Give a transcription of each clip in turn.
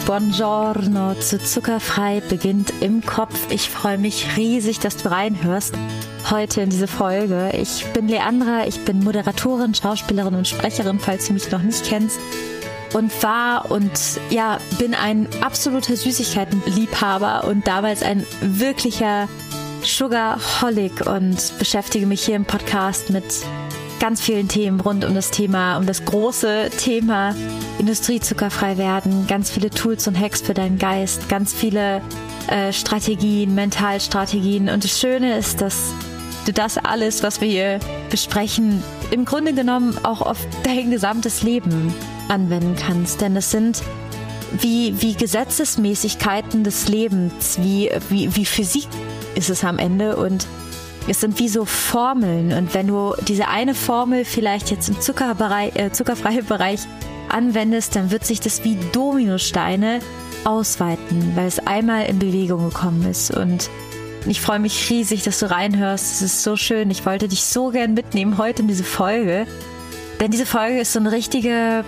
Buongiorno zu Zuckerfrei beginnt im Kopf. Ich freue mich riesig, dass du reinhörst heute in diese Folge. Ich bin Leandra, ich bin Moderatorin, Schauspielerin und Sprecherin, falls du mich noch nicht kennst. Und bin ein absoluter Süßigkeitenliebhaber und damals ein wirklicher Sugarholic und beschäftige mich hier im Podcast mit ganz vielen Themen rund um das große Thema Industriezuckerfrei werden, ganz viele Tools und Hacks für deinen Geist, ganz viele Strategien, Mentalstrategien. Und das Schöne ist, dass du das alles, was wir hier besprechen, im Grunde genommen auch auf dein gesamtes Leben anwenden kannst. Denn es sind wie Gesetzesmäßigkeiten des Lebens, wie Physik ist es am Ende, und es sind wie so Formeln, und wenn du diese eine Formel vielleicht jetzt im zuckerfreien Bereich anwendest, dann wird sich das wie Dominosteine ausweiten, weil es einmal in Bewegung gekommen ist. Und ich freue mich riesig, dass du reinhörst. Es ist so schön. Ich wollte dich so gern mitnehmen heute in diese Folge, denn diese Folge ist so eine richtige,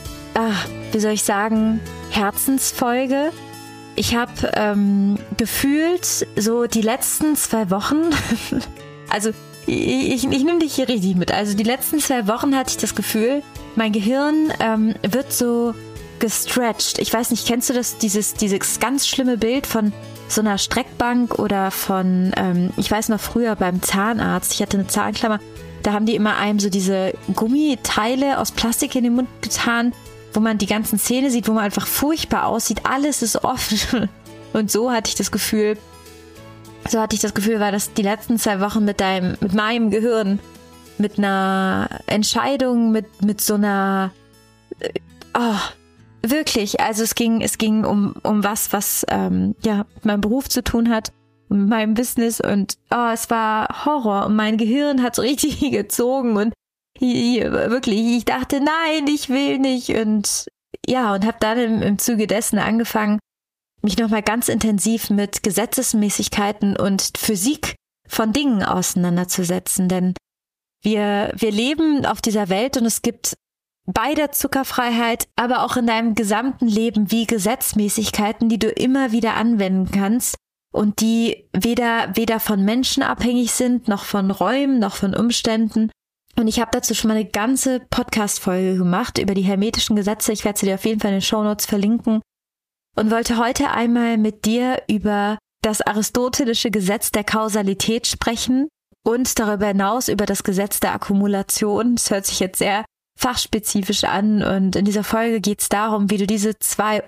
Herzensfolge. Ich habe gefühlt so die letzten 2 Wochen, also ich nehme dich hier richtig mit, also die letzten 2 Wochen hatte ich das Gefühl, mein Gehirn wird so gestretched. Ich weiß nicht, kennst du das, dieses ganz schlimme Bild von so einer Streckbank oder von, ich weiß noch früher beim Zahnarzt, ich hatte eine Zahnklammer, da haben die immer einem so diese Gummiteile aus Plastik in den Mund getan, wo man die ganzen Zähne sieht, wo man einfach furchtbar aussieht, alles ist offen. Und so hatte ich das Gefühl, war das die letzten 2 Wochen mit meinem Gehirn, mit einer Entscheidung, mit so einer, wirklich, also es ging um was mit meinem Beruf zu tun hat, mit meinem Business, und es war Horror und mein Gehirn hat so richtig gezogen und wirklich, ich dachte, nein, ich will nicht, und habe dann im Zuge dessen angefangen, mich nochmal ganz intensiv mit Gesetzesmäßigkeiten und Physik von Dingen auseinanderzusetzen, denn wir leben auf dieser Welt und es gibt bei der Zuckerfreiheit, aber auch in deinem gesamten Leben wie Gesetzmäßigkeiten, die du immer wieder anwenden kannst und die weder von Menschen abhängig sind, noch von Räumen, noch von Umständen. Und ich habe dazu schon mal eine ganze Podcast-Folge gemacht über die hermetischen Gesetze. Ich werde sie dir auf jeden Fall in den Shownotes verlinken. Und wollte heute einmal mit dir über das aristotelische Gesetz der Kausalität sprechen und darüber hinaus über das Gesetz der Akkumulation. Das hört sich jetzt sehr fachspezifisch an. Und in dieser Folge geht es darum, wie du diese 2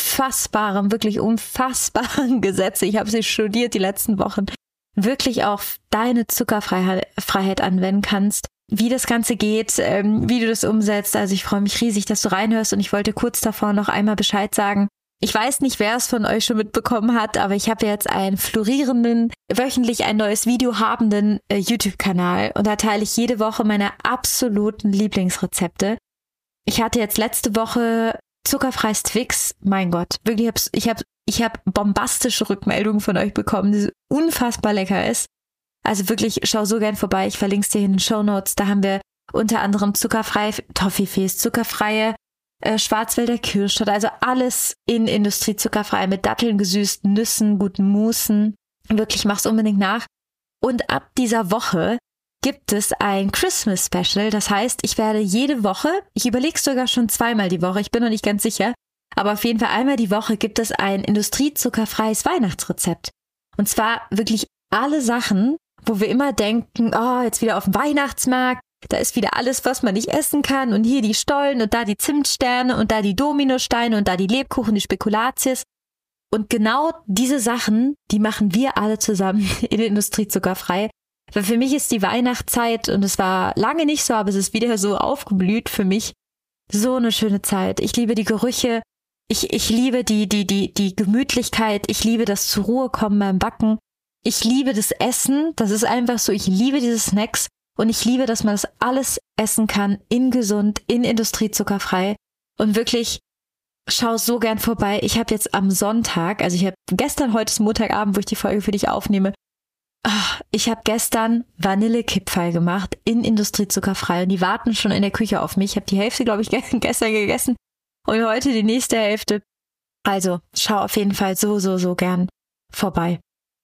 wirklich unfassbaren Gesetze, ich habe sie studiert die letzten Wochen, wirklich auf deine Zuckerfreiheit anwenden kannst. Wie das Ganze geht, wie du das umsetzt. Also ich freue mich riesig, dass du reinhörst, und ich wollte kurz davor noch einmal Bescheid sagen. Ich weiß nicht, wer es von euch schon mitbekommen hat, aber ich habe jetzt einen florierenden, wöchentlich ein neues Video habenden YouTube-Kanal, und da teile ich jede Woche meine absoluten Lieblingsrezepte. Ich hatte jetzt letzte Woche zuckerfreies Twix. Mein Gott, wirklich, ich hab bombastische Rückmeldungen von euch bekommen, die so unfassbar lecker ist. Also wirklich, schau so gern vorbei. Ich verlinke es dir in den Shownotes. Da haben wir unter anderem zuckerfreie Toffifees, zuckerfreie Schwarzwälder Kirschtorte, also alles in Industriezuckerfrei mit Datteln gesüßt, Nüssen, guten Musen. Wirklich, mach's unbedingt nach. Und ab dieser Woche gibt es ein Christmas Special. Das heißt, ich werde jede Woche, ich überlege sogar schon 2-mal die Woche, ich bin noch nicht ganz sicher, aber auf jeden Fall einmal die Woche gibt es ein industriezuckerfreies Weihnachtsrezept. Und zwar wirklich alle Sachen, wo wir immer denken, jetzt wieder auf dem Weihnachtsmarkt, da ist wieder alles, was man nicht essen kann, und hier die Stollen und da die Zimtsterne und da die Dominosteine und da die Lebkuchen, die Spekulatius. Und genau diese Sachen, die machen wir alle zusammen in der Industriezuckerfrei. Weil für mich ist die Weihnachtszeit, und es war lange nicht so, aber es ist wieder so aufgeblüht für mich, so eine schöne Zeit. Ich liebe die Gerüche, ich liebe die Gemütlichkeit, ich liebe das zur Ruhe kommen beim Backen. Ich liebe das Essen, das ist einfach so, ich liebe diese Snacks, und ich liebe, dass man das alles essen kann, in gesund, in industriezuckerfrei, und wirklich, schau so gern vorbei. Ich habe jetzt am Sonntag, also ich habe gestern, heute ist Montagabend, wo ich die Folge für dich aufnehme, ich habe gestern Vanillekipferl gemacht in industriezuckerfrei, und die warten schon in der Küche auf mich. Ich habe die Hälfte, glaube ich, gestern gegessen und heute die nächste Hälfte. Also schau auf jeden Fall so gern vorbei.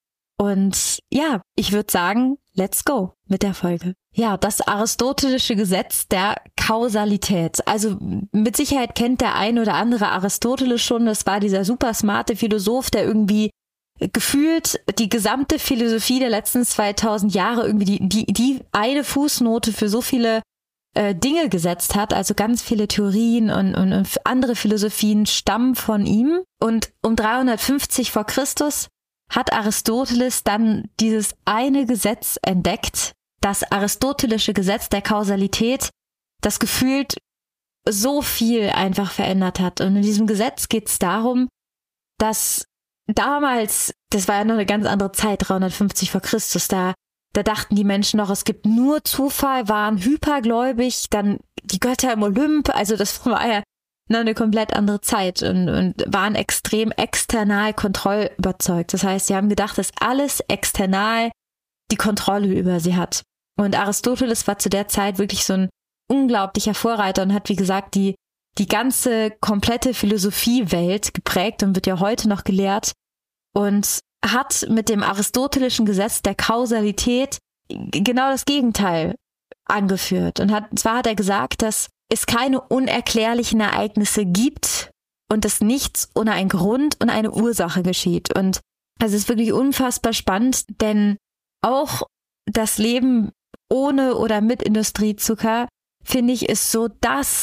Und ja, ich würde sagen, let's go mit der Folge. Ja, das aristotelische Gesetz der Kausalität. Also mit Sicherheit kennt der ein oder andere Aristoteles schon. Das war dieser super smarte Philosoph, der irgendwie gefühlt die gesamte Philosophie der letzten 2000 Jahre irgendwie die eine Fußnote für so viele Dinge gesetzt hat. Also ganz viele Theorien und andere Philosophien stammen von ihm. Und um 350 vor Christus hat Aristoteles dann dieses eine Gesetz entdeckt, das aristotelische Gesetz der Kausalität, das gefühlt so viel einfach verändert hat. Und in diesem Gesetz geht es darum, dass damals, das war ja noch eine ganz andere Zeit, 350 vor Christus, da dachten die Menschen noch, es gibt nur Zufall, waren hypergläubig, dann die Götter im Olymp, also das war ja eine komplett andere Zeit und waren extrem external kontrollüberzeugt. Das heißt, sie haben gedacht, dass alles external die Kontrolle über sie hat. Und Aristoteles war zu der Zeit wirklich so ein unglaublicher Vorreiter und hat, wie gesagt, die ganze komplette Philosophiewelt geprägt und wird ja heute noch gelehrt und hat mit dem aristotelischen Gesetz der Kausalität genau das Gegenteil angeführt. Und zwar hat er gesagt, dass es keine unerklärlichen Ereignisse gibt und dass nichts ohne einen Grund und eine Ursache geschieht. Und es ist wirklich unfassbar spannend, denn auch das Leben ohne oder mit Industriezucker, finde ich, ist so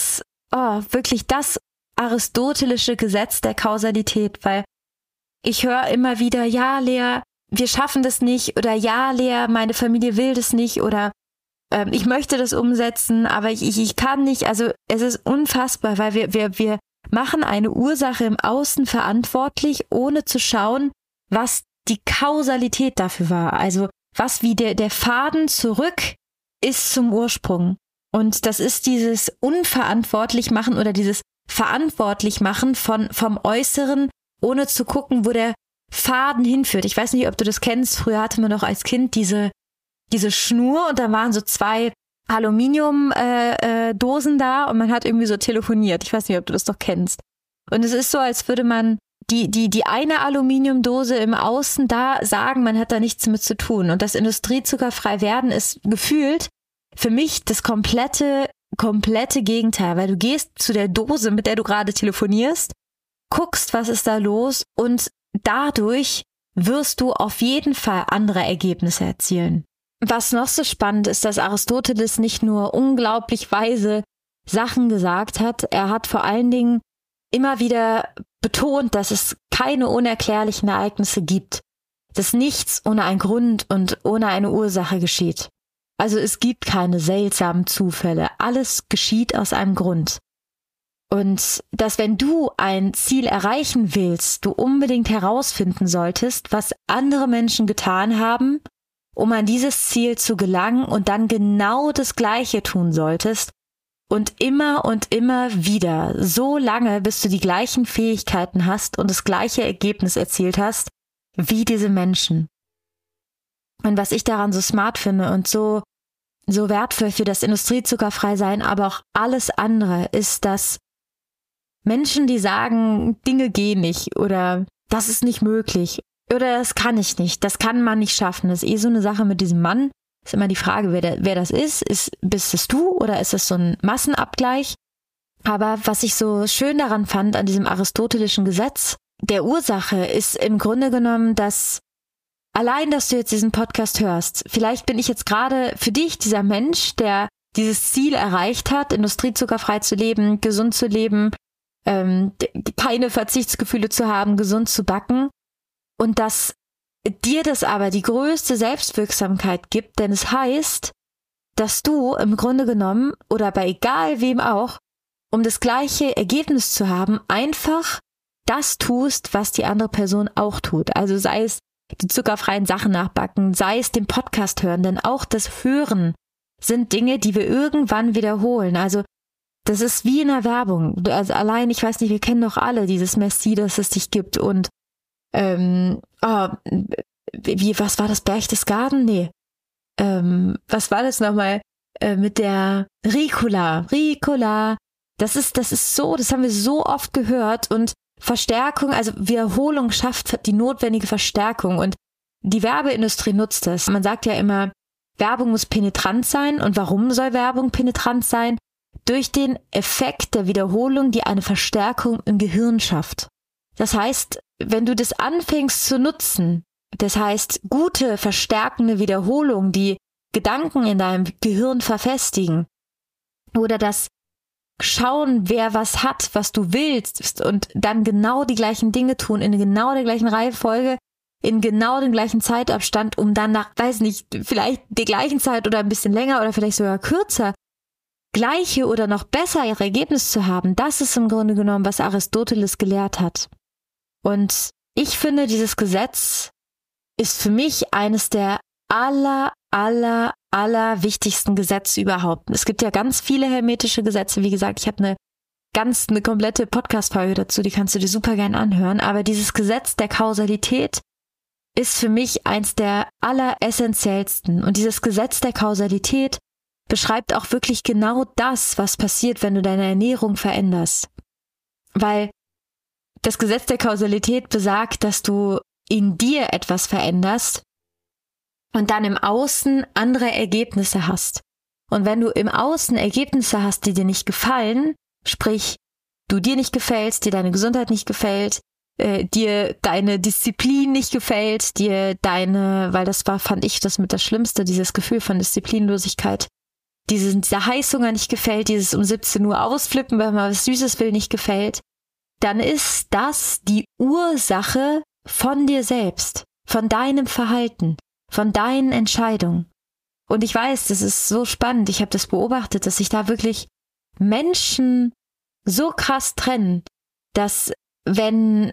wirklich das aristotelische Gesetz der Kausalität, weil ich höre immer wieder, ja, Lea, wir schaffen das nicht oder ja, Lea, meine Familie will das nicht oder ich möchte das umsetzen, aber ich kann nicht. Also es ist unfassbar, weil wir machen eine Ursache im Außen verantwortlich, ohne zu schauen, was die Kausalität dafür war. Also was wie der Faden zurück ist zum Ursprung. Und das ist dieses Unverantwortlich-Machen oder dieses Verantwortlich-Machen vom Äußeren, ohne zu gucken, wo der Faden hinführt. Ich weiß nicht, ob du das kennst. Früher hatte man noch als Kind diese Schnur und da waren so 2 Aluminiumdosen da und man hat irgendwie so telefoniert. Ich weiß nicht, ob du das doch kennst. Und es ist so, als würde man die eine Aluminiumdose im Außen da sagen, man hat da nichts mit zu tun. Und das industriezuckerfrei werden ist gefühlt für mich das komplette Gegenteil, weil du gehst zu der Dose, mit der du gerade telefonierst, guckst, was ist da los und dadurch wirst du auf jeden Fall andere Ergebnisse erzielen. Was noch so spannend ist, dass Aristoteles nicht nur unglaublich weise Sachen gesagt hat, er hat vor allen Dingen immer wieder betont, dass es keine unerklärlichen Ereignisse gibt, dass nichts ohne einen Grund und ohne eine Ursache geschieht. Also es gibt keine seltsamen Zufälle, alles geschieht aus einem Grund. Und dass wenn du ein Ziel erreichen willst, du unbedingt herausfinden solltest, was andere Menschen getan haben, um an dieses Ziel zu gelangen und dann genau das Gleiche tun solltest und immer wieder, so lange, bis du die gleichen Fähigkeiten hast und das gleiche Ergebnis erzielt hast, wie diese Menschen. Und was ich daran so smart finde und so wertvoll für das Industriezuckerfrei-Sein, aber auch alles andere, ist, dass Menschen, die sagen, Dinge gehen nicht oder das ist nicht möglich oder das kann ich nicht, das kann man nicht schaffen. Das ist so eine Sache mit diesem Mann. Ist immer die Frage, wer das ist. Bist es du oder ist es so ein Massenabgleich? Aber was ich so schön daran fand, an diesem aristotelischen Gesetz der Ursache, ist im Grunde genommen, dass allein, dass du jetzt diesen Podcast hörst, vielleicht bin ich jetzt gerade für dich dieser Mensch, der dieses Ziel erreicht hat, industriezuckerfrei zu leben, gesund zu leben, keine Verzichtsgefühle zu haben, gesund zu backen. Und dass dir das aber die größte Selbstwirksamkeit gibt, denn es heißt, dass du im Grunde genommen oder bei egal wem auch, um das gleiche Ergebnis zu haben, einfach das tust, was die andere Person auch tut. Also sei es die zuckerfreien Sachen nachbacken, sei es den Podcast hören, denn auch das Hören sind Dinge, die wir irgendwann wiederholen. Also das ist wie in der Werbung. Also allein, ich weiß nicht, wir kennen doch alle dieses Merci, das es dich gibt und was war das, Berchtesgaden? Nee. Was war das nochmal mit der Ricola? Das ist so, das haben wir so oft gehört und Verstärkung, also Wiederholung schafft die notwendige Verstärkung und die Werbeindustrie nutzt es. Man sagt ja immer, Werbung muss penetrant sein. Und warum soll Werbung penetrant sein? Durch den Effekt der Wiederholung, die eine Verstärkung im Gehirn schafft. Das heißt, wenn du das anfängst zu nutzen, das heißt gute, verstärkende Wiederholung, die Gedanken in deinem Gehirn verfestigen oder das Schauen, wer was hat, was du willst und dann genau die gleichen Dinge tun, in genau der gleichen Reihenfolge, in genau dem gleichen Zeitabstand, um dann nach, weiß nicht, vielleicht der gleichen Zeit oder ein bisschen länger oder vielleicht sogar kürzer, gleiche oder noch bessere Ergebnis zu haben, das ist im Grunde genommen, was Aristoteles gelehrt hat. Und ich finde, dieses Gesetz ist für mich eines der aller wichtigsten Gesetze überhaupt. Es gibt ja ganz viele hermetische Gesetze. Wie gesagt, ich habe eine komplette Podcast-Folge dazu, die kannst du dir super gern anhören. Aber dieses Gesetz der Kausalität ist für mich eins der alleressentiellsten. Und dieses Gesetz der Kausalität beschreibt auch wirklich genau das, was passiert, wenn du deine Ernährung veränderst. Weil das Gesetz der Kausalität besagt, dass du in dir etwas veränderst und dann im Außen andere Ergebnisse hast. Und wenn du im Außen Ergebnisse hast, die dir nicht gefallen, sprich, du dir nicht gefällst, dir deine Gesundheit nicht gefällt, dir deine Disziplin nicht gefällt, weil das war, fand ich, das mit das Schlimmste, dieses Gefühl von Disziplinlosigkeit, dieser Heißhunger nicht gefällt, dieses um 17 Uhr ausflippen, wenn man was Süßes will, nicht gefällt, dann ist das die Ursache von dir selbst, von deinem Verhalten, von deinen Entscheidungen. Und ich weiß, das ist so spannend, ich habe das beobachtet, dass sich da wirklich Menschen so krass trennen, dass wenn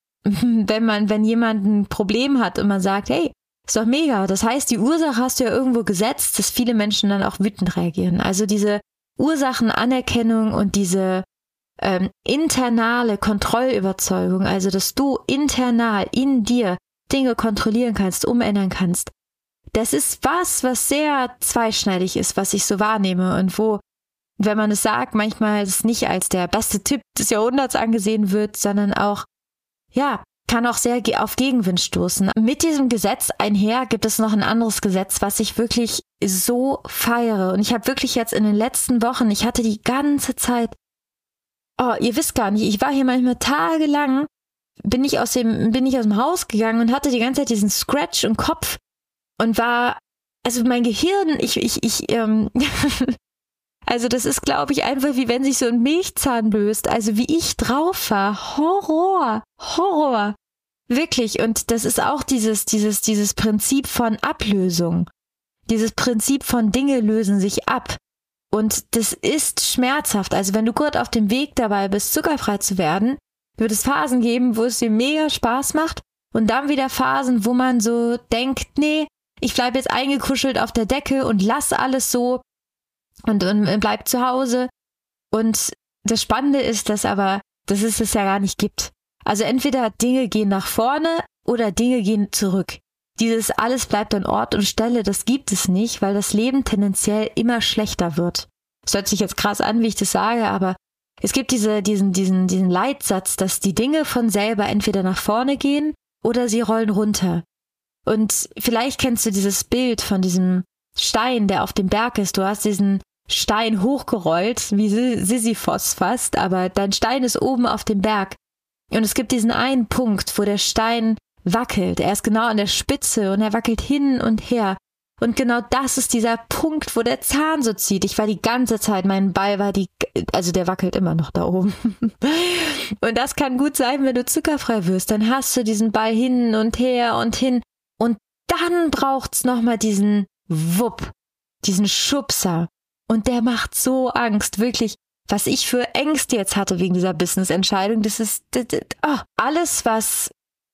jemand ein Problem hat und man sagt, hey, ist doch mega, das heißt, die Ursache hast du ja irgendwo gesetzt, dass viele Menschen dann auch wütend reagieren. Also diese Ursachenanerkennung und diese internale Kontrollüberzeugung, also dass du internal in dir Dinge kontrollieren kannst, umändern kannst, das ist was sehr zweischneidig ist, was ich so wahrnehme und wo, wenn man es sagt, manchmal es nicht als der beste Tipp des Jahrhunderts angesehen wird, sondern auch, ja, kann auch sehr auf Gegenwind stoßen. Mit diesem Gesetz einher gibt es noch ein anderes Gesetz, was ich wirklich so feiere. Und ich habe wirklich jetzt in den letzten Wochen, ich hatte die ganze Zeit, ihr wisst gar nicht, ich war hier manchmal tagelang, bin ich aus dem Haus gegangen und hatte die ganze Zeit diesen Scratch im Kopf und war, also mein Gehirn, also das ist, glaube ich, einfach wie wenn sich so ein Milchzahn löst, also wie ich drauf war, Horror, wirklich. Und das ist auch dieses Prinzip von Ablösung, dieses Prinzip von Dinge lösen sich ab. Und das ist schmerzhaft. Also wenn du kurz auf dem Weg dabei bist, zuckerfrei zu werden, wird es Phasen geben, wo es dir mega Spaß macht und dann wieder Phasen, wo man so denkt, nee, ich bleibe jetzt eingekuschelt auf der Decke und lass alles so und bleib zu Hause. Und das Spannende ist, dass es ja gar nicht gibt. Also entweder Dinge gehen nach vorne oder Dinge gehen zurück. Dieses alles bleibt an Ort und Stelle, das gibt es nicht, weil das Leben tendenziell immer schlechter wird. Das hört sich jetzt krass an, wie ich das sage, aber es gibt diesen Leitsatz, dass die Dinge von selber entweder nach vorne gehen oder sie rollen runter. Und vielleicht kennst du dieses Bild von diesem Stein, der auf dem Berg ist. Du hast diesen Stein hochgerollt, wie Sisyphos fast, aber dein Stein ist oben auf dem Berg. Und es gibt diesen einen Punkt, wo der Stein wackelt. Er ist genau an der Spitze und er wackelt hin und her. Und genau das ist dieser Punkt, wo der Zahn so zieht. Ich war die ganze Zeit, mein Ball war der wackelt immer noch da oben. Und das kann gut sein, wenn du zuckerfrei wirst. Dann hast du diesen Ball hin und her und hin. Und dann braucht's nochmal diesen Wupp, diesen Schubser. Und der macht so Angst, wirklich. Was ich für Ängste jetzt hatte wegen dieser Business-Entscheidung, das ist alles, was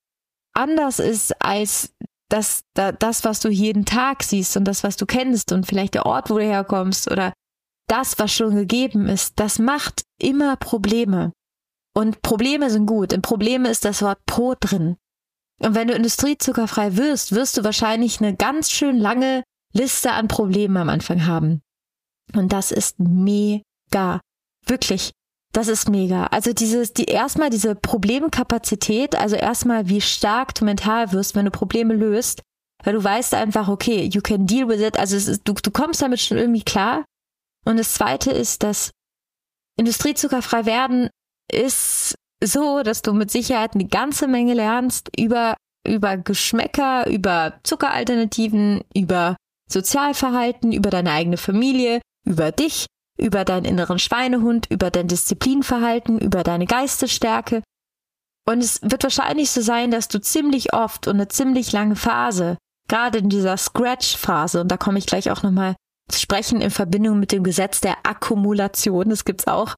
anders ist als das, was du jeden Tag siehst und das, was du kennst und vielleicht der Ort, wo du herkommst oder das, was schon gegeben ist, das macht immer Probleme. Und Probleme sind gut. In Probleme ist das Wort Pro drin. Und wenn du industriezuckerfrei wirst du wahrscheinlich eine ganz schön lange Liste an Problemen am Anfang haben. Und das ist mega. Wirklich. Das ist mega. Also erstmal diese Problemkapazität, also erstmal wie stark du mental wirst, wenn du Probleme löst, weil du weißt einfach, okay, you can deal with it, also du kommst damit schon irgendwie klar. Und das Zweite ist, dass industriezuckerfrei werden ist so, dass du mit Sicherheit eine ganze Menge lernst über Geschmäcker, über Zuckeralternativen, über Sozialverhalten, über deine eigene Familie, über dich, über deinen inneren Schweinehund, über dein Disziplinverhalten, über deine Geistesstärke. Und es wird wahrscheinlich so sein, dass du ziemlich oft und eine ziemlich lange Phase, gerade in dieser Scratch-Phase, und da komme ich gleich auch nochmal zu sprechen in Verbindung mit dem Gesetz der Akkumulation, das gibt's auch,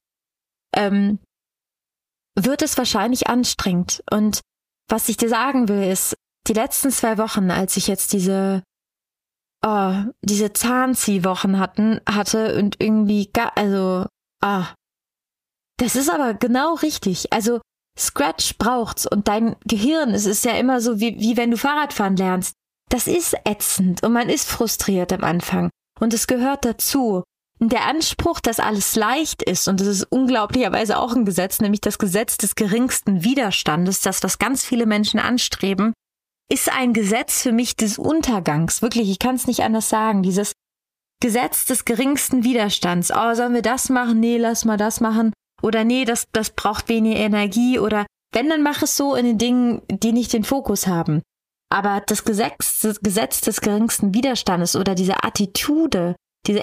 wird es wahrscheinlich anstrengend. Und was ich dir sagen will, ist, die letzten 2 Wochen, als ich jetzt diese Zahnziehwochen hatte und irgendwie, das ist aber genau richtig. Also Scratch braucht's und dein Gehirn, es ist ja immer so, wie wenn du Fahrradfahren lernst. Das ist ätzend und man ist frustriert am Anfang und es gehört dazu. Und der Anspruch, dass alles leicht ist, und das ist unglaublicherweise auch ein Gesetz, nämlich das Gesetz des geringsten Widerstandes, das was ganz viele Menschen anstreben, ist ein Gesetz für mich des Untergangs. Wirklich, ich kann es nicht anders sagen. Dieses Gesetz des geringsten Widerstands. Oh, sollen wir das machen? Nee, lass mal das machen. Oder nee, das braucht weniger Energie. Oder wenn, dann mach es so in den Dingen, die nicht den Fokus haben. Aber das Gesetz des geringsten Widerstandes oder diese Attitude,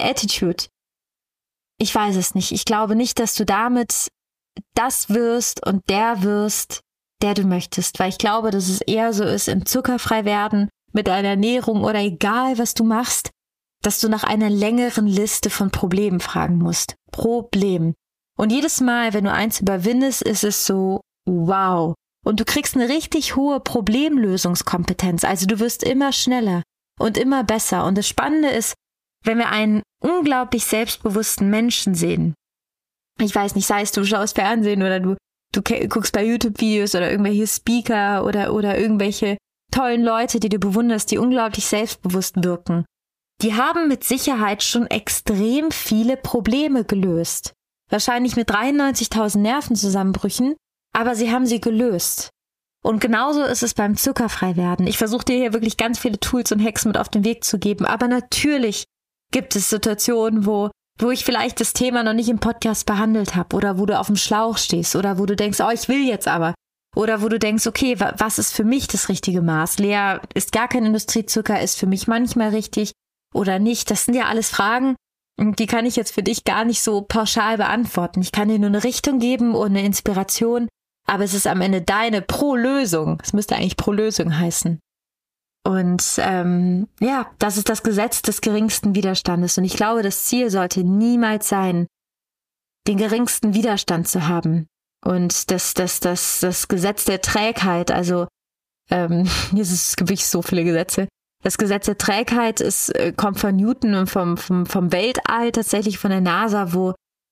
ich weiß es nicht. Ich glaube nicht, dass du damit das wirst und der wirst, der du möchtest. Weil ich glaube, dass es eher so ist, im Zuckerfreiwerden, mit deiner Ernährung oder egal, was du machst, dass du nach einer längeren Liste von Problemen fragen musst. Problem. Und jedes Mal, wenn du eins überwindest, ist es so, wow. Und du kriegst eine richtig hohe Problemlösungskompetenz. Also du wirst immer schneller und immer besser. Und das Spannende ist, wenn wir einen unglaublich selbstbewussten Menschen sehen, ich weiß nicht, sei es du schaust Fernsehen oder du guckst bei YouTube-Videos oder irgendwelche Speaker oder irgendwelche tollen Leute, die du bewunderst, die unglaublich selbstbewusst wirken, die haben mit Sicherheit schon extrem viele Probleme gelöst. Wahrscheinlich mit 93.000 Nervenzusammenbrüchen, aber sie haben sie gelöst. Und genauso ist es beim Zuckerfreiwerden. Ich versuche dir hier wirklich ganz viele Tools und Hacks mit auf den Weg zu geben, aber natürlich gibt es Situationen, wo ich vielleicht das Thema noch nicht im Podcast behandelt habe oder wo du auf dem Schlauch stehst oder wo du denkst, oh, ich will jetzt aber. Oder wo du denkst, okay, was ist für mich das richtige Maß? Lea, ist gar kein Industriezucker, ist für mich manchmal richtig oder nicht? Das sind ja alles Fragen, die kann ich jetzt für dich gar nicht so pauschal beantworten. Ich kann dir nur eine Richtung geben und eine Inspiration, aber es ist am Ende deine Pro-Lösung. Es müsste eigentlich Pro-Lösung heißen. Und das ist das Gesetz des geringsten Widerstandes. Und ich glaube, das Ziel sollte niemals sein, den geringsten Widerstand zu haben. Und das Gesetz der Trägheit, also es gibt wirklich so viele Gesetze. Das Gesetz der Trägheit kommt von Newton und vom Weltall, tatsächlich von der NASA, wo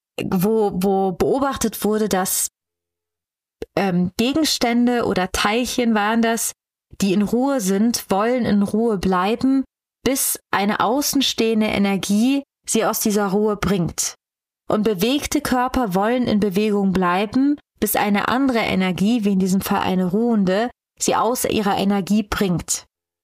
beobachtet wurde, dass Gegenstände oder Teilchen waren das, die in Ruhe sind, wollen in Ruhe bleiben, bis eine außenstehende Energie sie aus dieser Ruhe bringt. Und bewegte Körper wollen in Bewegung bleiben, bis eine andere Energie, wie in diesem Fall eine ruhende, sie aus ihrer Energie bringt.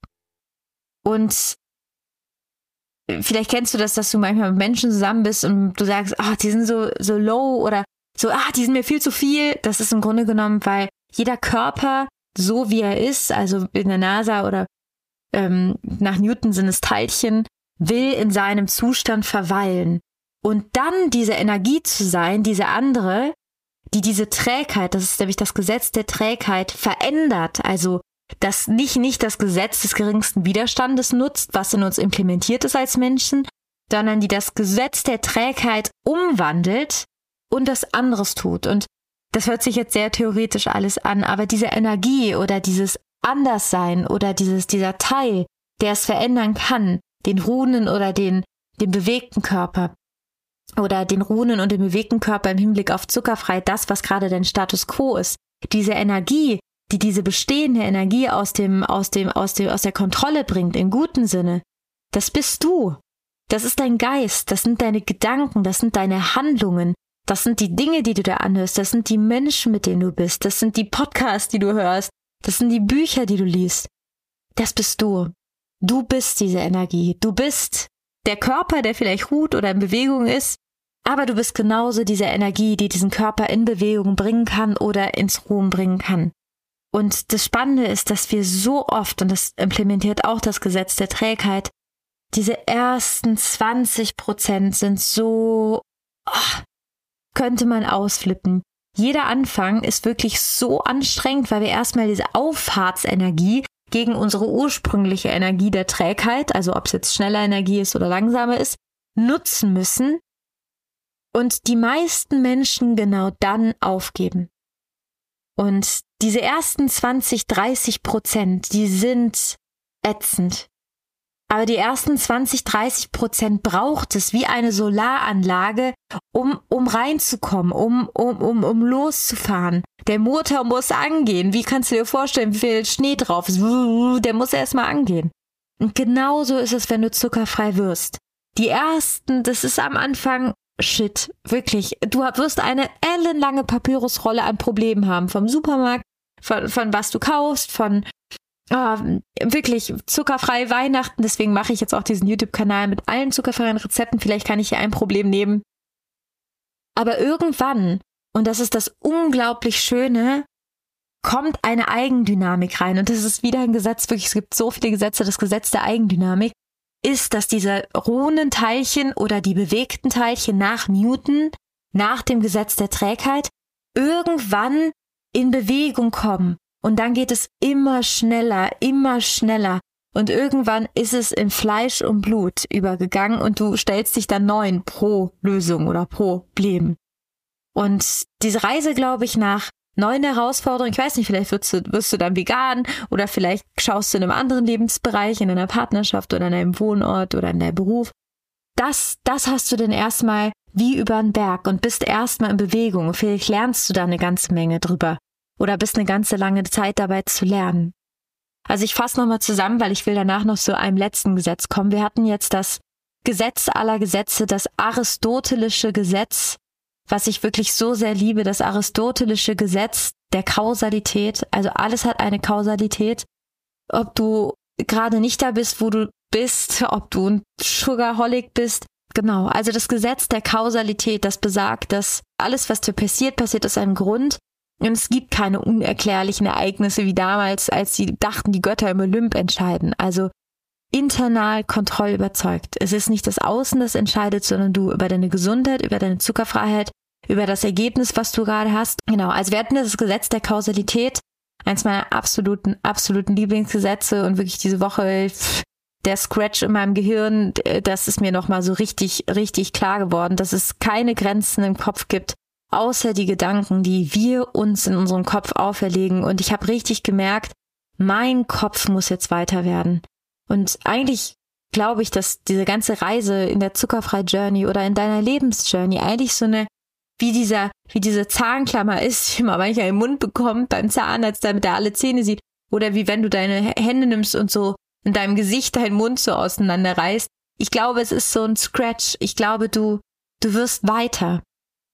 Und vielleicht kennst du das, dass du manchmal mit Menschen zusammen bist und du sagst, die sind so low oder so, die sind mir viel zu viel. Das ist im Grunde genommen, weil jeder Körper, so wie er ist, also in der NASA oder nach Newton sind es Teilchen, will in seinem Zustand verweilen. Und dann diese Energie zu sein, diese andere, die diese Trägheit, das ist nämlich das Gesetz der Trägheit, verändert, also das nicht das Gesetz des geringsten Widerstandes nutzt, was in uns implementiert ist als Menschen, sondern die das Gesetz der Trägheit umwandelt und das anderes tut. Und das hört sich jetzt sehr theoretisch alles an, aber diese Energie oder dieses Anderssein oder dieser Teil, der es verändern kann, den ruhenden oder den bewegten Körper oder den ruhenden und den bewegten Körper im Hinblick auf zuckerfrei, das, was gerade dein Status quo ist, diese Energie, die diese bestehende Energie aus der Kontrolle bringt, im guten Sinne, das bist du. Das ist dein Geist, das sind deine Gedanken, das sind deine Handlungen, Das sind die Dinge, die du da anhörst. Das sind die Menschen, mit denen du bist. Das sind die Podcasts, die du hörst. Das sind die Bücher, die du liest. Das bist du. Du bist diese Energie. Du bist der Körper, der vielleicht ruht oder in Bewegung ist. Aber du bist genauso diese Energie, die diesen Körper in Bewegung bringen kann oder ins Ruhen bringen kann. Und das Spannende ist, dass wir so oft, und das implementiert auch das Gesetz der Trägheit, diese ersten 20% sind so, könnte man ausflippen. Jeder Anfang ist wirklich so anstrengend, weil wir erstmal diese Auffahrtsenergie gegen unsere ursprüngliche Energie der Trägheit, also ob es jetzt schneller Energie ist oder langsamer ist, nutzen müssen und die meisten Menschen genau dann aufgeben. Und diese ersten 20-30%, die sind ätzend. Aber die ersten 20-30% braucht es wie eine Solaranlage, um reinzukommen, um loszufahren. Der Motor muss angehen. Wie kannst du dir vorstellen, wie viel Schnee drauf ist? Der muss erstmal angehen. Und genauso ist es, wenn du zuckerfrei wirst. Die ersten, das ist am Anfang Shit, wirklich. Du wirst eine ellenlange Papyrusrolle an Problemen haben. Vom Supermarkt, von was du kaufst, von wirklich zuckerfrei Weihnachten. Deswegen mache ich jetzt auch diesen YouTube-Kanal mit allen zuckerfreien Rezepten. Vielleicht kann ich hier ein Problem nehmen. Aber irgendwann, und das ist das unglaublich Schöne, kommt eine Eigendynamik rein. Und das ist wieder ein Gesetz, wirklich, es gibt so viele Gesetze, das Gesetz der Eigendynamik ist, dass diese ruhenden Teilchen oder die bewegten Teilchen nach Newton, nach dem Gesetz der Trägheit, irgendwann in Bewegung kommen. Und dann geht es immer schneller, immer schneller. Und irgendwann ist es in Fleisch und Blut übergegangen und du stellst dich dann neuen pro Lösung oder Problem. Und diese Reise, glaube ich, nach neuen Herausforderungen, ich weiß nicht, vielleicht wirst du dann vegan oder vielleicht schaust du in einem anderen Lebensbereich, in einer Partnerschaft oder in einem Wohnort oder in deinem Beruf. Das hast du dann erstmal wie über einen Berg und bist erstmal in Bewegung. Und vielleicht lernst du da eine ganze Menge drüber oder bist eine ganze lange Zeit dabei zu lernen. Also ich fasse nochmal zusammen, weil ich will danach noch zu einem letzten Gesetz kommen. Wir hatten jetzt das Gesetz aller Gesetze, das aristotelische Gesetz, was ich wirklich so sehr liebe, das aristotelische Gesetz der Kausalität. Also alles hat eine Kausalität. Ob du gerade nicht da bist, wo du bist, ob du ein Sugarholic bist. Genau, also das Gesetz der Kausalität, das besagt, dass alles, was dir passiert aus einem Grund. Und es gibt keine unerklärlichen Ereignisse wie damals, als sie dachten, die Götter im Olymp entscheiden. Also internal kontrollüberzeugt. Es ist nicht das Außen, das entscheidet, sondern du über deine Gesundheit, über deine Zuckerfreiheit, über das Ergebnis, was du gerade hast. Genau, also wir hatten das Gesetz der Kausalität, eins meiner absoluten Lieblingsgesetze und wirklich diese Woche der Scratch in meinem Gehirn, das ist mir nochmal so richtig klar geworden, dass es keine Grenzen im Kopf gibt, außer die Gedanken, die wir uns in unserem Kopf auferlegen. Und ich habe richtig gemerkt, mein Kopf muss jetzt weiter werden. Und eigentlich glaube ich, dass diese ganze Reise in der Zuckerfrei-Journey oder in deiner Lebensjourney eigentlich so eine, wie diese Zahnklammer ist, die man manchmal im Mund bekommt beim Zahnarzt, damit er alle Zähne sieht. Oder wie wenn du deine Hände nimmst und so in deinem Gesicht deinen Mund so auseinanderreißt. Ich glaube, es ist so ein Scratch. Ich glaube, du wirst weiter.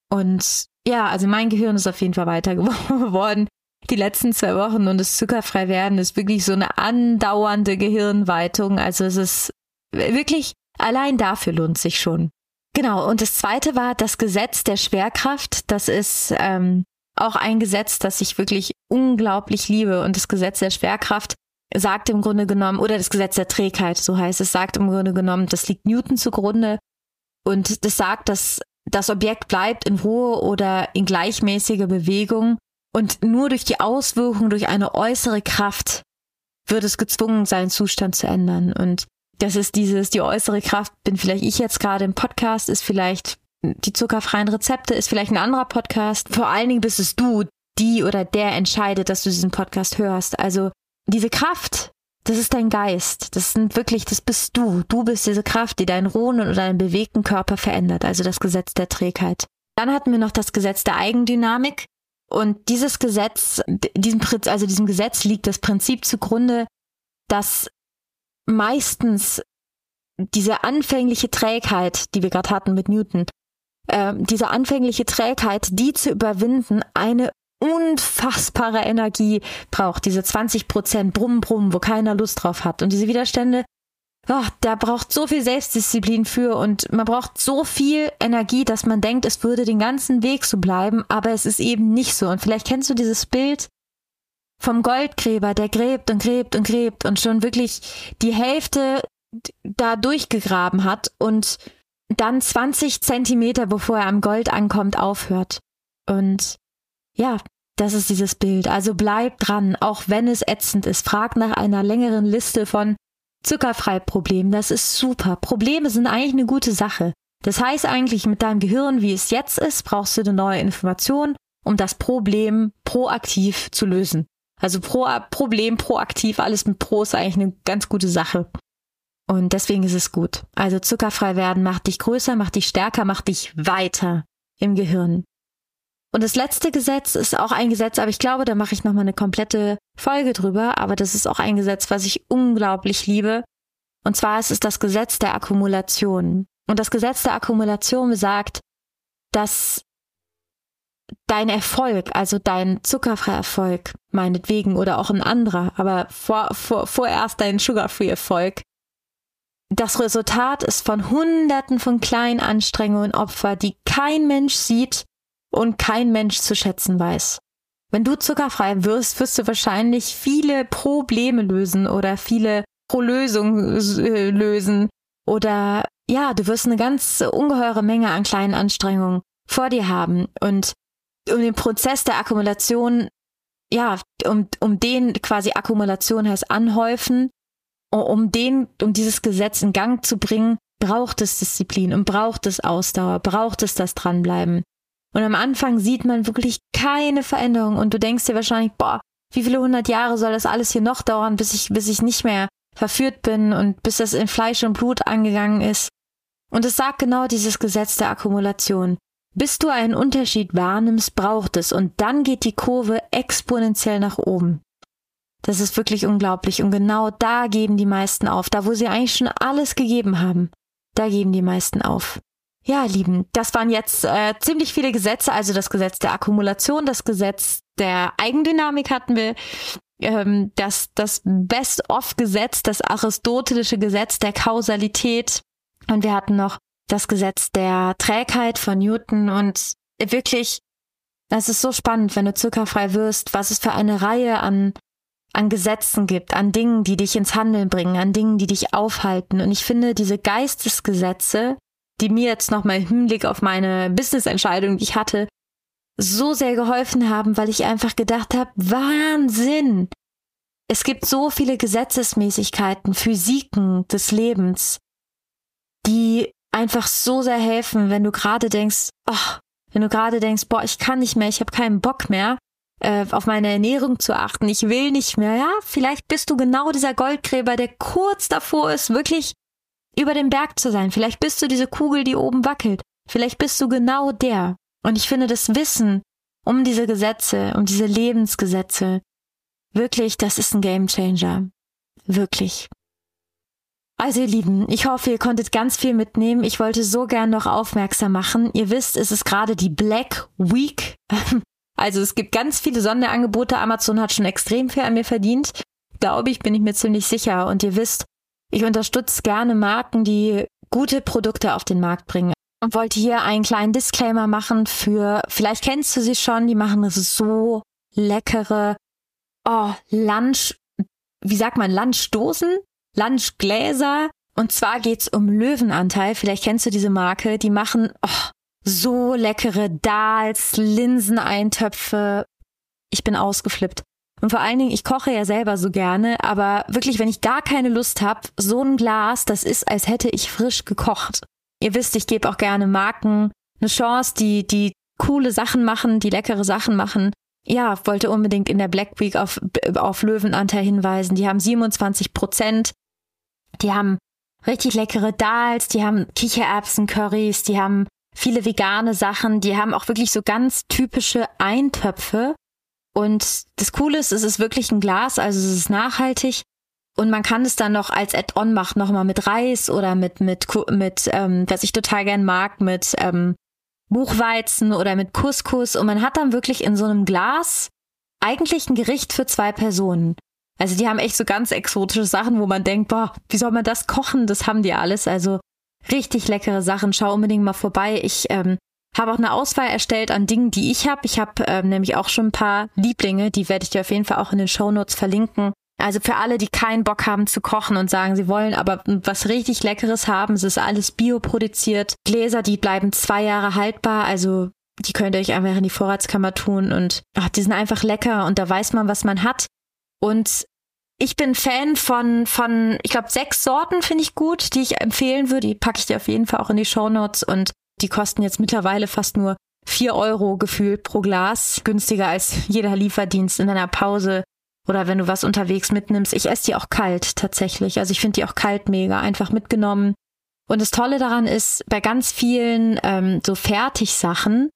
Und ja, also mein Gehirn ist auf jeden Fall weiter geworden die letzten 2 Wochen und das Zuckerfreiwerden ist wirklich so eine andauernde Gehirnweitung. Also es ist wirklich, allein dafür lohnt sich schon. Genau, und das zweite war das Gesetz der Schwerkraft. Das ist auch ein Gesetz, das ich wirklich unglaublich liebe. Und das Gesetz der Schwerkraft sagt im Grunde genommen, oder das Gesetz der Trägheit, so heißt es, sagt im Grunde genommen, das liegt Newton zugrunde. Und das sagt, dass das Objekt bleibt in Ruhe oder in gleichmäßiger Bewegung und nur durch die Auswirkung, durch eine äußere Kraft wird es gezwungen, seinen Zustand zu ändern. Und das ist die äußere Kraft, bin vielleicht ich jetzt gerade im Podcast, ist vielleicht die zuckerfreien Rezepte, ist vielleicht ein anderer Podcast. Vor allen Dingen bist es du, die oder der entscheidet, dass du diesen Podcast hörst. Also diese Kraft, das ist dein Geist. Das bist du. Du bist diese Kraft, die deinen rohen oder deinen bewegten Körper verändert. Also das Gesetz der Trägheit. Dann hatten wir noch das Gesetz der Eigendynamik. Und dieses Gesetz, diesem Gesetz liegt das Prinzip zugrunde, dass meistens diese anfängliche Trägheit, die wir gerade hatten mit Newton, diese anfängliche Trägheit, die zu überwinden, eine unfassbare Energie braucht. Diese 20% Brumm, Brumm, wo keiner Lust drauf hat. Und diese Widerstände, da braucht so viel Selbstdisziplin für und man braucht so viel Energie, dass man denkt, es würde den ganzen Weg so bleiben, aber es ist eben nicht so. Und vielleicht kennst du dieses Bild vom Goldgräber, der gräbt und gräbt und gräbt und schon wirklich die Hälfte da durchgegraben hat und dann 20 Zentimeter, bevor er am Gold ankommt, aufhört. Und ja, das ist dieses Bild. Also bleib dran, auch wenn es ätzend ist. Frag nach einer längeren Liste von Zuckerfrei-Problemen. Das ist super. Probleme sind eigentlich eine gute Sache. Das heißt eigentlich, mit deinem Gehirn, wie es jetzt ist, brauchst du eine neue Information, um das Problem proaktiv zu lösen. Also Problem proaktiv, alles mit Pro ist eigentlich eine ganz gute Sache. Und deswegen ist es gut. Also zuckerfrei werden macht dich größer, macht dich stärker, macht dich weiter im Gehirn. Und das letzte Gesetz ist auch ein Gesetz, aber ich glaube, da mache ich nochmal eine komplette Folge drüber. Aber das ist auch ein Gesetz, was ich unglaublich liebe. Und zwar ist es das Gesetz der Akkumulation. Und das Gesetz der Akkumulation besagt, dass dein Erfolg, also dein zuckerfreier Erfolg, meinetwegen, oder auch ein anderer, aber vorerst dein Sugar-Free-Erfolg, das Resultat ist von Hunderten von kleinen Anstrengungen und Opfern, die kein Mensch sieht und kein Mensch zu schätzen weiß. Wenn du zuckerfrei wirst, wirst du wahrscheinlich viele Probleme lösen oder viele Pro-Lösungen lösen oder ja, du wirst eine ganz ungeheure Menge an kleinen Anstrengungen vor dir haben und um den Prozess der Akkumulation, ja, um den quasi Akkumulation heißt anhäufen, um dieses Gesetz in Gang zu bringen, braucht es Disziplin und braucht es Ausdauer, braucht es das Dranbleiben. Und am Anfang sieht man wirklich keine Veränderung und du denkst dir wahrscheinlich, wie viele 100 Jahre soll das alles hier noch dauern, bis ich nicht mehr verführt bin und bis das in Fleisch und Blut angegangen ist. Und es sagt genau dieses Gesetz der Akkumulation. Bis du einen Unterschied wahrnimmst, braucht es und dann geht die Kurve exponentiell nach oben. Das ist wirklich unglaublich und genau da geben die meisten auf. Da, wo sie eigentlich schon alles gegeben haben, da geben die meisten auf. Ja, Lieben, das waren jetzt ziemlich viele Gesetze, also das Gesetz der Akkumulation, das Gesetz der Eigendynamik hatten wir, das Best-of-Gesetz, das aristotelische Gesetz der Kausalität und wir hatten noch das Gesetz der Trägheit von Newton und wirklich, das ist so spannend, wenn du zuckerfrei wirst, was es für eine Reihe an Gesetzen gibt, an Dingen, die dich ins Handeln bringen, an Dingen, die dich aufhalten. Und ich finde, diese Geistesgesetze, die mir jetzt nochmal im Hinblick auf meine Business-Entscheidung, die ich hatte, so sehr geholfen haben, weil ich einfach gedacht habe, Wahnsinn! Es gibt so viele Gesetzesmäßigkeiten, Physiken des Lebens, die einfach so sehr helfen, wenn du gerade denkst, ich kann nicht mehr, ich habe keinen Bock mehr, auf meine Ernährung zu achten, ich will nicht mehr, ja, vielleicht bist du genau dieser Goldgräber, der kurz davor ist, wirklich über dem Berg zu sein, vielleicht bist du diese Kugel, die oben wackelt, vielleicht bist du genau der. Und ich finde das Wissen um diese Gesetze, um diese Lebensgesetze, wirklich, das ist ein Gamechanger, wirklich. Also ihr Lieben, ich hoffe, ihr konntet ganz viel mitnehmen. Ich wollte so gern noch aufmerksam machen. Ihr wisst, es ist gerade die Black Week. Also es gibt ganz viele Sonderangebote. Amazon hat schon extrem viel an mir verdient. Glaube ich, bin ich mir ziemlich sicher. Und ihr wisst, ich unterstütze gerne Marken, die gute Produkte auf den Markt bringen. Und wollte hier einen kleinen Disclaimer machen für, vielleicht kennst du sie schon, die machen so leckere Lunchdosen? Lunchgläser. Und zwar geht's um Löwenanteil. Vielleicht kennst du diese Marke. Die machen so leckere Dals, Linseneintöpfe. Ich bin ausgeflippt. Und vor allen Dingen, ich koche ja selber so gerne, aber wirklich, wenn ich gar keine Lust habe, so ein Glas, das ist, als hätte ich frisch gekocht. Ihr wisst, ich gebe auch gerne Marken eine Chance, die coole Sachen machen, die leckere Sachen machen. Ja, wollte unbedingt in der Black Week auf Löwenanteil hinweisen. Die haben 27%. Die haben richtig leckere Dals, die haben Kichererbsen-Currys, die haben viele vegane Sachen, die haben auch wirklich so ganz typische Eintöpfe. Und das Coole ist, es ist wirklich ein Glas, also es ist nachhaltig. Und man kann es dann noch als Add-on machen, nochmal mit Reis oder mit was ich total gern mag, mit Buchweizen oder mit Couscous und man hat dann wirklich in so einem Glas eigentlich ein Gericht für 2 Personen. Also die haben echt so ganz exotische Sachen, wo man denkt, boah, wie soll man das kochen? Das haben die alles. Also richtig leckere Sachen. Schau unbedingt mal vorbei. Ich habe auch eine Auswahl erstellt an Dingen, die ich habe. Ich habe nämlich auch schon ein paar Lieblinge, die werde ich dir auf jeden Fall auch in den Shownotes verlinken. Also für alle, die keinen Bock haben zu kochen und sagen, sie wollen aber was richtig Leckeres haben, es ist alles bioproduziert. Gläser, die bleiben 2 Jahre haltbar, also die könnt ihr euch einfach in die Vorratskammer tun und die sind einfach lecker und da weiß man, was man hat. Und ich bin Fan von ich glaube 6 Sorten finde ich gut, die ich empfehlen würde. Die packe ich dir auf jeden Fall auch in die Shownotes und die kosten jetzt mittlerweile fast nur 4 € gefühlt pro Glas. Günstiger als jeder Lieferdienst in einer Pause oder wenn du was unterwegs mitnimmst. Ich esse die auch kalt tatsächlich. Also ich finde die auch kalt mega, einfach mitgenommen. Und das Tolle daran ist, bei ganz vielen so Fertigsachen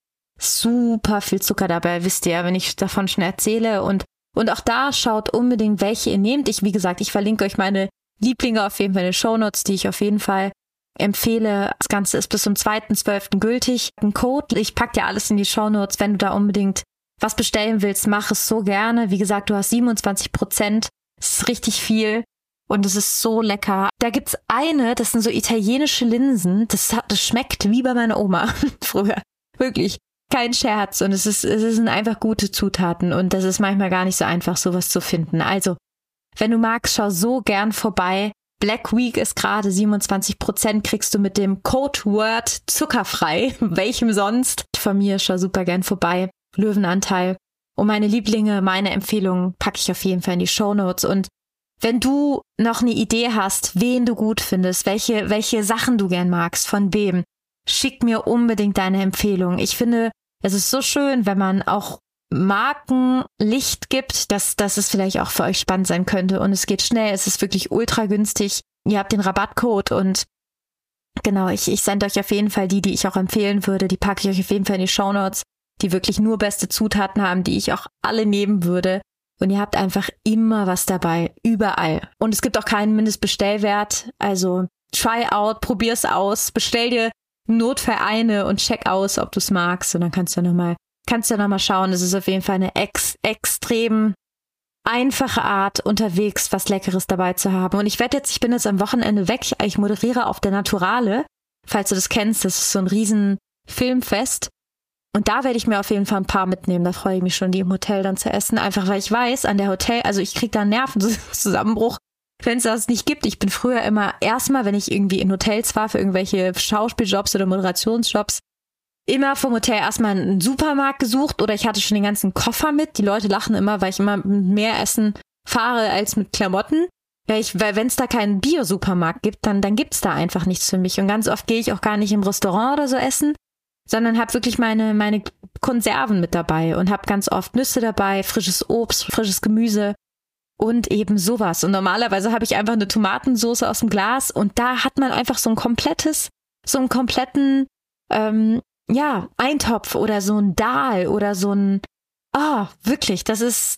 super viel Zucker dabei, wisst ihr ja, wenn ich davon schon erzähle. Und auch da schaut unbedingt, welche ihr nehmt. Wie gesagt, ich verlinke euch meine Lieblinge auf jeden Fall in den Shownotes, die ich auf jeden Fall empfehle. Das Ganze ist bis zum 2.12. gültig. Ein Code, ich pack dir alles in die Shownotes, wenn du da unbedingt was bestellen willst, mach es so gerne. Wie gesagt, du hast 27%. Das ist richtig viel und es ist so lecker. Da gibt's das sind so italienische Linsen. Das schmeckt wie bei meiner Oma früher. Wirklich. Kein Scherz. Und es sind einfach gute Zutaten und das ist manchmal gar nicht so einfach, sowas zu finden. Also, wenn du magst, schau so gern vorbei. Black Week ist gerade 27%, kriegst du mit dem Codeword zuckerfrei. Welchem sonst? Von mir, schau super gern vorbei. Löwenanteil. Und meine Lieblinge, meine Empfehlungen packe ich auf jeden Fall in die Shownotes. Und wenn du noch eine Idee hast, wen du gut findest, welche Sachen du gern magst, von wem, schick mir unbedingt deine Empfehlung. Ich finde, es ist so schön, wenn man auch Marken Licht gibt, dass es vielleicht auch für euch spannend sein könnte. Und es geht schnell, es ist wirklich ultra günstig. Ihr habt den Rabattcode und genau, ich sende euch auf jeden Fall die ich auch empfehlen würde. Die packe ich euch auf jeden Fall in die Shownotes, die wirklich nur beste Zutaten haben, die ich auch alle nehmen würde. Und ihr habt einfach immer was dabei, überall. Und es gibt auch keinen Mindestbestellwert. Also try out, probier's aus, bestell dir Notfall eine und check aus, ob du es magst. Und dann kannst du nochmal schauen. Es ist auf jeden Fall eine extrem einfache Art, unterwegs was Leckeres dabei zu haben. Und ich bin jetzt am Wochenende weg. Ich moderiere auf der Naturale. Falls du das kennst, das ist so ein riesen Filmfest. Und da werde ich mir auf jeden Fall ein paar mitnehmen. Da freue ich mich schon, die im Hotel dann zu essen. Einfach weil ich weiß, ich kriege da einen Nervenzusammenbruch, wenn es das nicht gibt. Ich bin früher immer erstmal, wenn ich irgendwie in Hotels war für irgendwelche Schauspieljobs oder Moderationsjobs, immer vom Hotel erstmal einen Supermarkt gesucht oder ich hatte schon den ganzen Koffer mit. Die Leute lachen immer, weil ich immer mit mehr Essen fahre als mit Klamotten. Weil wenn es da keinen Bio-Supermarkt gibt, dann gibt's da einfach nichts für mich. Und ganz oft gehe ich auch gar nicht im Restaurant oder so essen, sondern habe wirklich meine Konserven mit dabei und habe ganz oft Nüsse dabei, frisches Obst, frisches Gemüse und eben sowas. Und normalerweise habe ich einfach eine Tomatensauce aus dem Glas und da hat man einfach so einen kompletten Eintopf oder so ein Dahl oder so ein, wirklich, das ist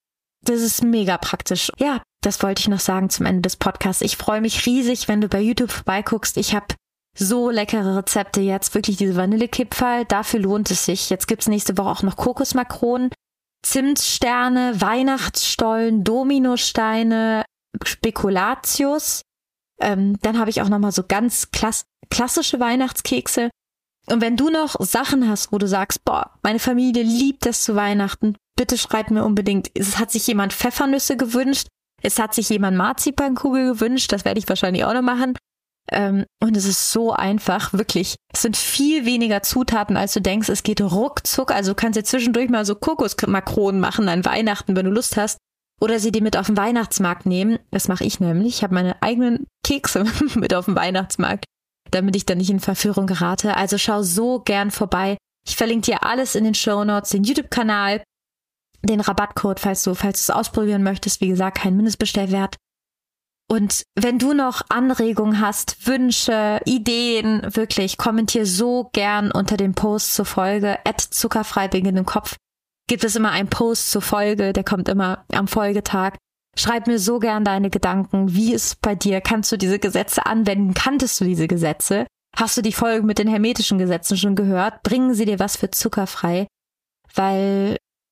mega praktisch. Ja, das wollte ich noch sagen zum Ende des Podcasts. Ich freue mich riesig, wenn du bei YouTube vorbeiguckst. Ich habe so leckere Rezepte jetzt, wirklich diese Vanillekipferl, dafür lohnt es sich. Jetzt gibt's nächste Woche auch noch Kokosmakronen, Zimtsterne, Weihnachtsstollen, Dominosteine, Spekulatius. Dann habe ich auch nochmal so ganz klassische Weihnachtskekse. Und wenn du noch Sachen hast, wo du sagst, meine Familie liebt das zu Weihnachten, bitte schreib mir unbedingt. Es hat sich jemand Pfeffernüsse gewünscht, es hat sich jemand Marzipankugel gewünscht, das werde ich wahrscheinlich auch noch machen. Und es ist so einfach, wirklich. Es sind viel weniger Zutaten, als du denkst. Es geht ruckzuck. Also du kannst dir zwischendurch mal so Kokosmakronen machen an Weihnachten, wenn du Lust hast. Oder sie dir mit auf den Weihnachtsmarkt nehmen. Das mache ich nämlich. Ich habe meine eigenen Kekse mit auf dem Weihnachtsmarkt, damit ich dann nicht in Verführung gerate. Also schau so gern vorbei. Ich verlinke dir alles in den Shownotes, den YouTube-Kanal, den Rabattcode, falls du es ausprobieren möchtest. Wie gesagt, kein Mindestbestellwert. Und wenn du noch Anregungen hast, Wünsche, Ideen, wirklich, kommentier so gern unter dem Post zur Folge. @zuckerfrei-wegen im Kopf gibt es immer einen Post zur Folge, der kommt immer am Folgetag. Schreib mir so gern deine Gedanken. Wie ist es bei dir? Kannst du diese Gesetze anwenden? Kanntest du diese Gesetze? hast du die Folge mit den hermetischen Gesetzen schon gehört? Bringen sie dir was für zuckerfrei? Weil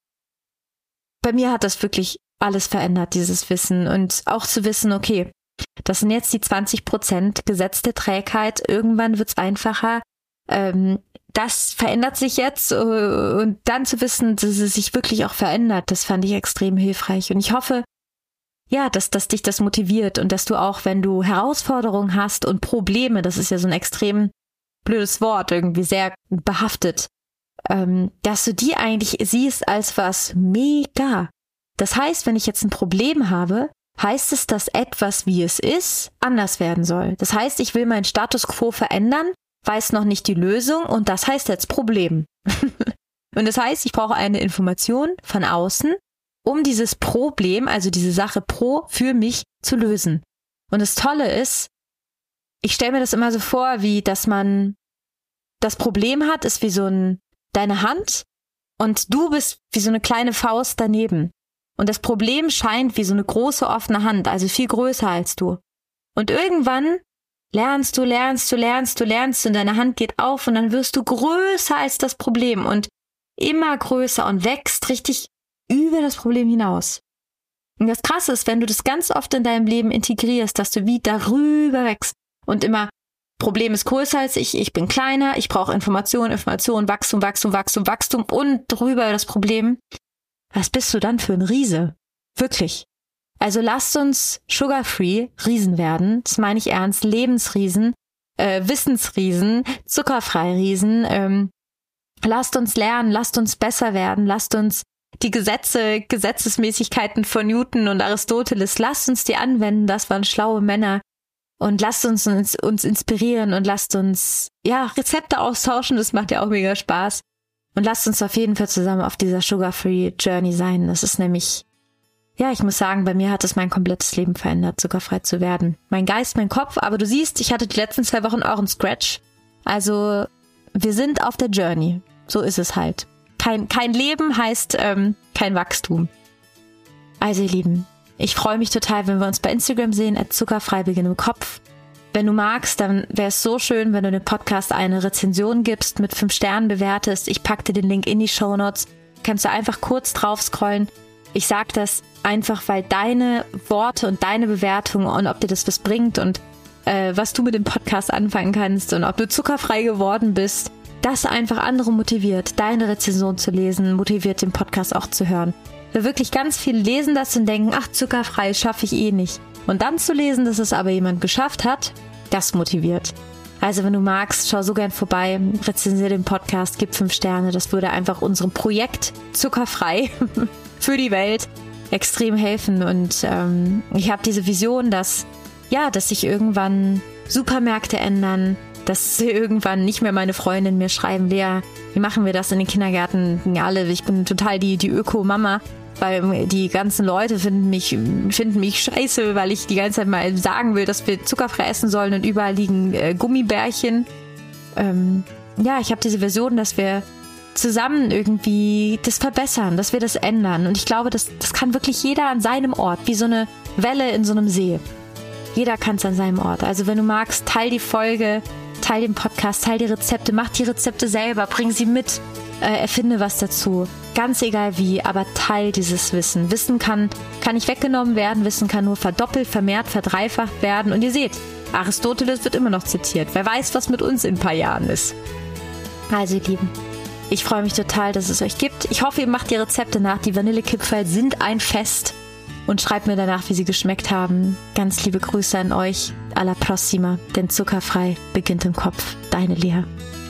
bei mir hat das wirklich alles verändert, dieses Wissen. Und auch zu wissen, okay, das sind jetzt die 20% Gesetz der Trägheit. Irgendwann wird's einfacher. Das verändert sich jetzt. Und dann zu wissen, dass es sich wirklich auch verändert, das fand ich extrem hilfreich. Und ich hoffe, ja, dass dich das motiviert und dass du auch, wenn du Herausforderungen hast und Probleme, das ist ja so ein extrem blödes Wort, irgendwie sehr behaftet, dass du die eigentlich siehst als was mega. Das heißt, wenn ich jetzt ein Problem habe, heißt es, dass etwas, wie es ist, anders werden soll. Das heißt, ich will meinen Status quo verändern, weiß noch nicht die Lösung und das heißt jetzt Problem. Und das heißt, ich brauche eine Information von außen, um dieses Problem, also diese Sache für mich zu lösen. Und das Tolle ist, ich stelle mir das immer so vor, wie dass man das Problem hat, ist wie so deine Hand und du bist wie so eine kleine Faust daneben. Und das Problem scheint wie so eine große offene Hand, also viel größer als du. Und irgendwann lernst du und deine Hand geht auf und dann wirst du größer als das Problem und immer größer und wächst richtig über das Problem hinaus. Und das Krasse ist, wenn du das ganz oft in deinem Leben integrierst, dass du wie darüber wächst und immer Problem ist größer als ich bin kleiner, ich brauche Information, Wachstum und drüber das Problem. Was bist du dann für ein Riese? Wirklich. Also lasst uns sugar-free Riesen werden. Das meine ich ernst. Lebensriesen, Wissensriesen, zuckerfrei Riesen. Lasst uns lernen, lasst uns besser werden, lasst uns die Gesetzesmäßigkeiten von Newton und Aristoteles, lasst uns die anwenden. Das waren schlaue Männer. Und lasst uns inspirieren und lasst uns Rezepte austauschen. Das macht ja auch mega Spaß. Und lasst uns auf jeden Fall zusammen auf dieser Sugar-Free Journey sein. Das ist nämlich, ich muss sagen, bei mir hat es mein komplettes Leben verändert, zuckerfrei zu werden. Mein Geist, mein Kopf, aber du siehst, ich hatte die letzten 2 Wochen auch einen Scratch. Also, wir sind auf der Journey. So ist es halt. Kein Leben heißt kein Wachstum. Also, ihr Lieben, ich freue mich total, wenn wir uns bei Instagram sehen, @zuckerfrei_beginn im Kopf. Wenn du magst, dann wäre es so schön, wenn du dem Podcast eine Rezension gibst, mit 5 Sternen bewertest. Ich packe dir den Link in die Shownotes. Kannst du einfach kurz drauf scrollen. Ich sage das einfach, weil deine Worte und deine Bewertung und ob dir das was bringt und was du mit dem Podcast anfangen kannst und ob du zuckerfrei geworden bist, das einfach andere motiviert, deine Rezension zu lesen, motiviert den Podcast auch zu hören. Weil wirklich ganz viele lesen das und denken, ach, zuckerfrei schaffe ich eh nicht. Und dann zu lesen, dass es aber jemand geschafft hat, das motiviert. Also wenn du magst, schau so gern vorbei, rezensiere den Podcast, gib 5 Sterne. Das würde einfach unserem Projekt zuckerfrei für die Welt extrem helfen. Und ich habe diese Vision, dass sich irgendwann Supermärkte ändern, dass irgendwann nicht mehr meine Freundinnen mir schreiben, Lea, wie machen wir das in den Kindergärten? Ich bin total die Öko-Mama. Weil die ganzen Leute finden mich scheiße, weil ich die ganze Zeit mal sagen will, dass wir zuckerfrei essen sollen und überall liegen Gummibärchen. Ich habe diese Vision, dass wir zusammen irgendwie das verbessern, dass wir das ändern. Und ich glaube, das kann wirklich jeder an seinem Ort, wie so eine Welle in so einem See. Jeder kann es an seinem Ort. Also wenn du magst, teil die Folge, teil den Podcast, teil die Rezepte, mach die Rezepte selber, bring sie mit. Erfinde was dazu. Ganz egal wie, aber teil dieses Wissen. Wissen kann nicht weggenommen werden, Wissen kann nur verdoppelt, vermehrt, verdreifacht werden. Und ihr seht, Aristoteles wird immer noch zitiert. Wer weiß, was mit uns in ein paar Jahren ist. Also ihr Lieben, ich freue mich total, dass es euch gibt. Ich hoffe, ihr macht die Rezepte nach. Die Vanillekipferl sind ein Fest. Und schreibt mir danach, wie sie geschmeckt haben. Ganz liebe Grüße an euch. Alla prossima, denn zuckerfrei beginnt im Kopf. Deine Lea.